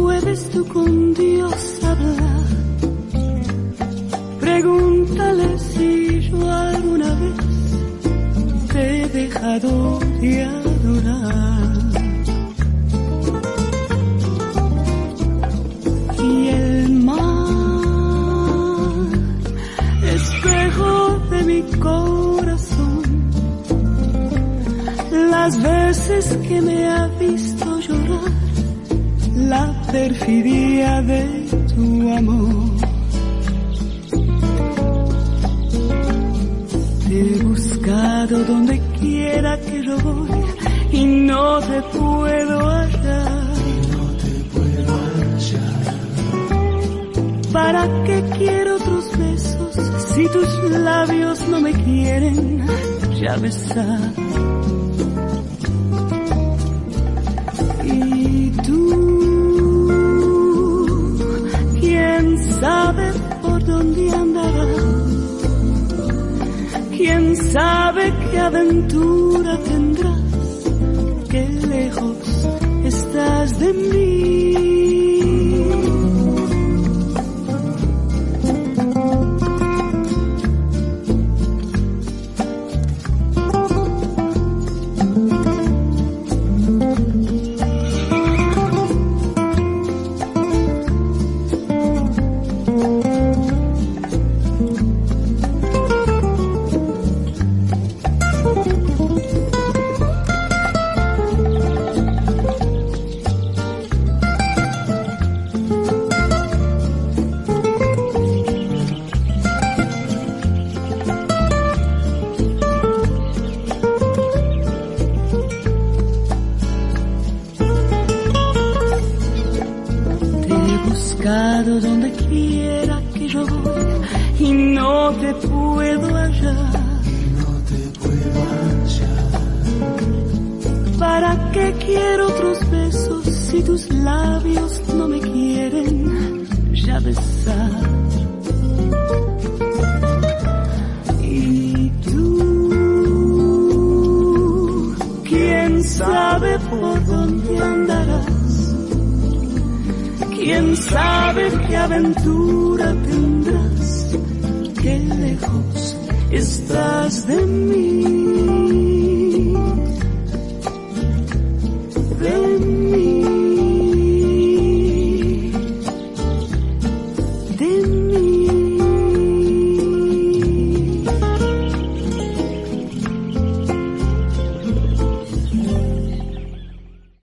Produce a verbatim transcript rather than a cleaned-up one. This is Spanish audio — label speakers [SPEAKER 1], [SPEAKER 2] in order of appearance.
[SPEAKER 1] puedes tú con Dios hablar. Pregúntale si yo alguna vez te he dejado de adorar. Y el mar, espejo de mi corazón, las veces que me ha visto llorar, la perfidia de tu amor. Te he buscado donde quiera que yo voy y no te puedo hallar.
[SPEAKER 2] No te puedo hallar.
[SPEAKER 1] ¿Para qué quiero otros besos si tus labios no me quieren ya besar? Y tú, ¿quién sabe por dónde andarás? ¿Quién sabe qué aventura tendrás? Qué lejos estás de mí. Donde quiera que yo voy y no te puedo hallar.
[SPEAKER 2] No te puedo hallar.
[SPEAKER 1] ¿Para qué quiero otros besos si tus labios no me quieren ya besar? Y tú, ¿quién sabe por dónde andarás? ¿Quién sabe qué aventura tendrás? Qué lejos estás de mí, de mí.